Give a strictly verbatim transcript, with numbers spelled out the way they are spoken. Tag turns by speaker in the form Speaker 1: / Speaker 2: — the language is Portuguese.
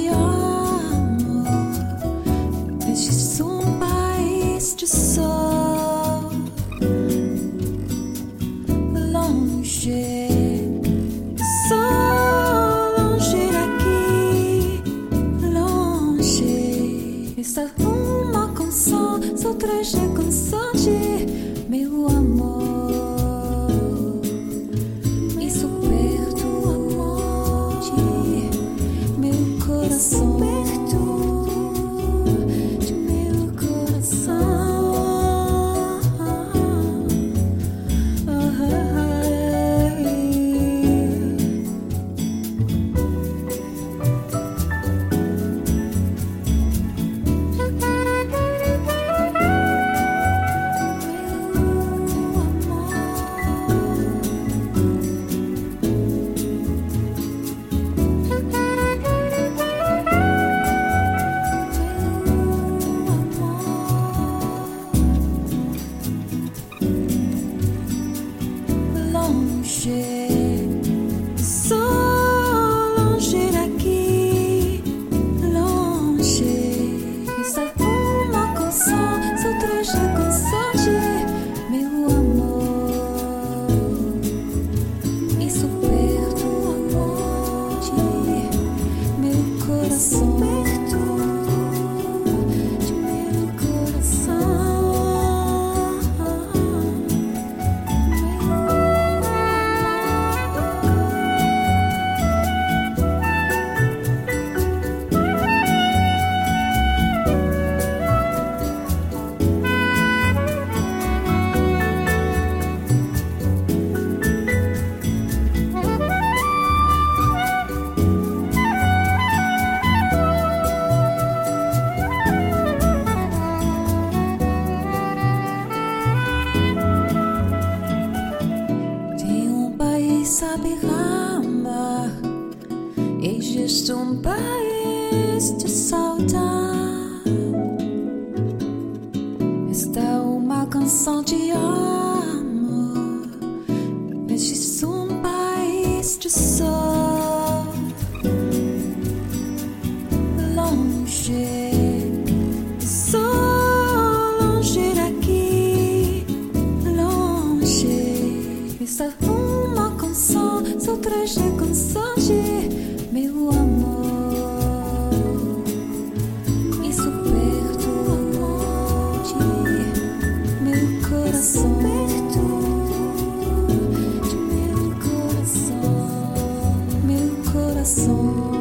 Speaker 1: amor. Existe um país de sol longe. Está uma canção, sou três constante, meu amor. Isso perto, amor, de meu coração, perto de meu coração. Sou longe daqui, longe. Está uma canção, sou três constante, meu amor. Isso perto, amor, de meu coração, perto de meu coração. Sabe amar, existe um país de saudade. Está uma canção de amor. Existe um país de sol longe. Sou longe daqui, longe. Está uma canção, sou três constante, meu amor. Isso perto, amor, de meu coração, perto de meu coração, meu coração.